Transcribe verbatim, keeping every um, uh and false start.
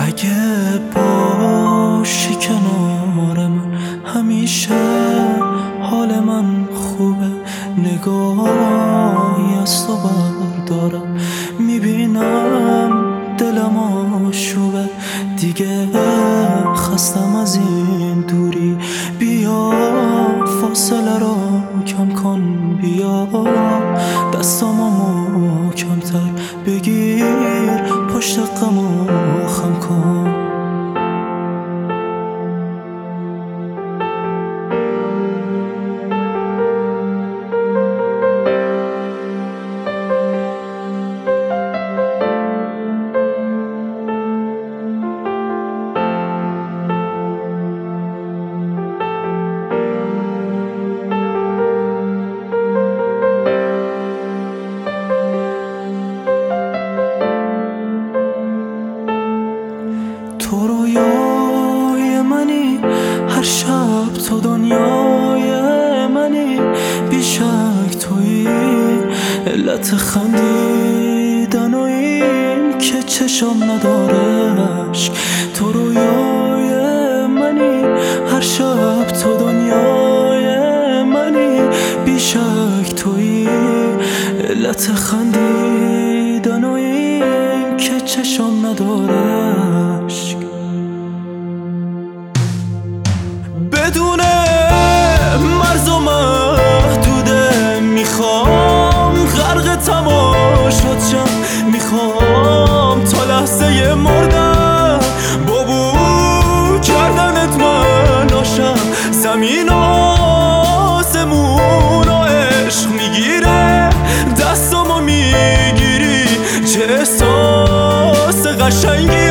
اگه باشی کنار من همیشه حال من خوبه. نگاهی از تو بردارم میبینم دلم آشوبه. دیگه خستم از این دوری، بیا فاصله رو کم کن. بیا دستامو محکم‌تر بگیر، پشت غمو خم کن. تو رویای منی، هر شب تو دنیای منی. بیشک تویی علت خندیدن و این که چشم ندارش. تو رویای منی، هر شب تو دنیای منی. بیشک تویی علت خندیدن و این که چشم ندارش. بدون مرز و محدوده میخوام غرق تماشات شم. میخوام تا لحظه مردم با بو کردنت من آشم. زمین و آسمون و عشق میگیره دستامو میگیری، چه احساس قشنگی